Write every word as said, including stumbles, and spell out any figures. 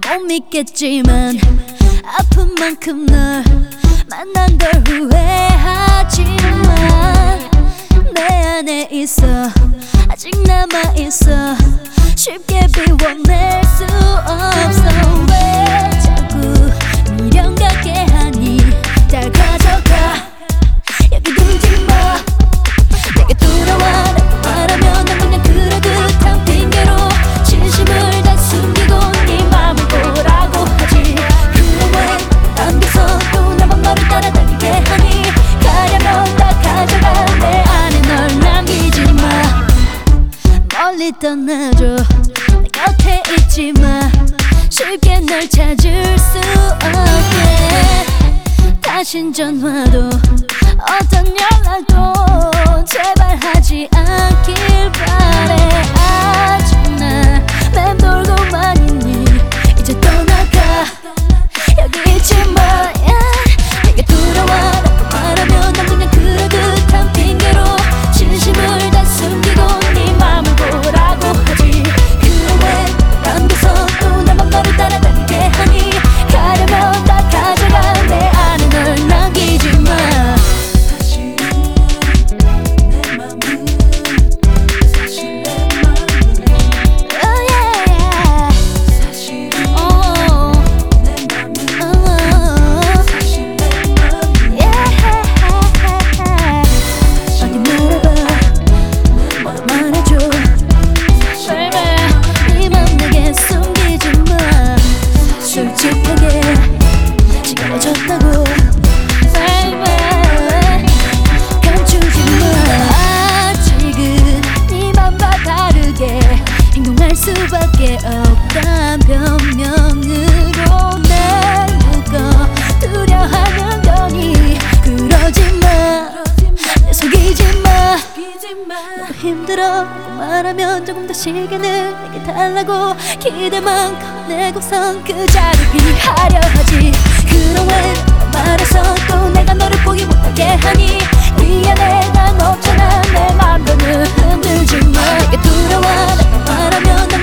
못 믿겠지만 아픈 만큼 널 만난 걸 후회하지만 내 안에 있어 아직 남아있어 쉽게 비워낼 수 없어. 왜 자꾸 미련 갖게 하니 잘 가져가 여기 두지 마. 내게 돌아와 라고 말하면 난 그냥 그럴듯한 핑계로 진심을 다 숨기고 네 맘을 보라고 하지. 그럼 왜 남겨서 또 나만 너를 따라다니게 하니. 가려면 다 가져가 내 안에 널 남기지 마. 멀리 떠나줘 내 곁에 있지 마. 쉽게 널 찾을 수 없게. 다신 전화도 어떤 연락도 제발 하지 않길 바래. 아직 날 맴돌고만 있니. 이제 떠나가 여기 있지 마. 내게 돌아와 라고 말하면 난 그냥 그럴듯한 핑계로 진심을 다 숨기고 네 맘을 보라고 하지. 그럼 왜 남겨서 또 나만 너를 따라다니게 하니. 가려면 다 가져가 내 안에 널 남기지 마. 솔직하게 시간해줬다고 baby 감추지 마. 아직은 네 맘과 다르게 행동할 수밖에 없단 변명으로 날 묶어 두려워하는 거니. 그러지 마. 내 속이지 마. 너무 힘들어 라고 말하면 조금 더 시간을 내게 달라고 기대만 꺼내고선 그 자리를 피하려 하지. 그럼 왜 말해서 또 내가 너를 포기 못하게 하니. 미안해 난 없잖아 내 맘 더는 흔들지 마. 내게 돌아와 라고 말하면 난